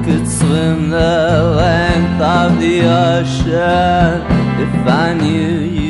could swim the length of the ocean if I knew you